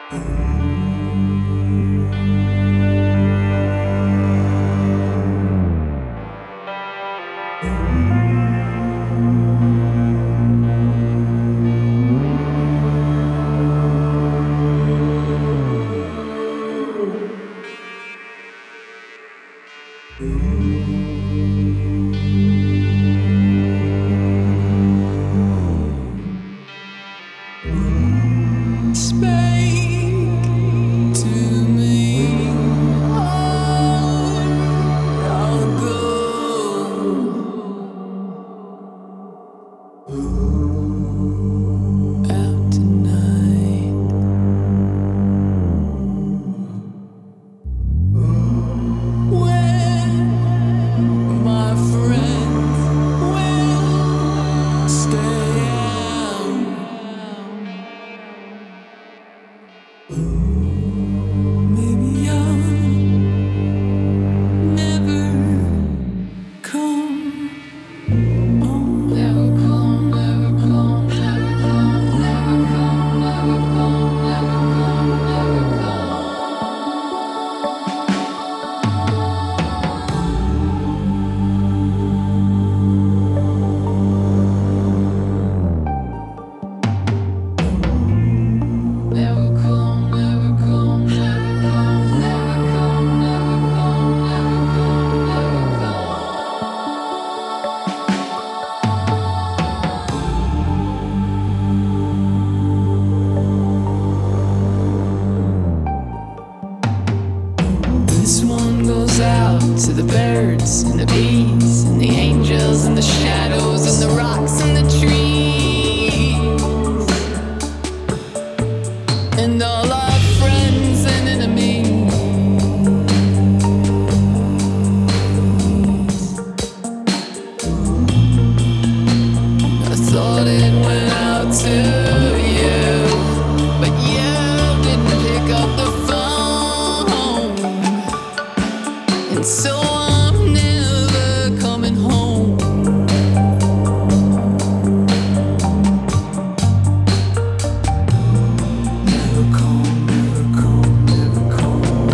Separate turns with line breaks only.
This one goes out to the birds and the bees and the angels and the shadows and the rocks and the trees and all our friends and enemies. I thought it went out to you, but you didn't pick up the phone, and so I'm never coming home. Never come, never come, never come,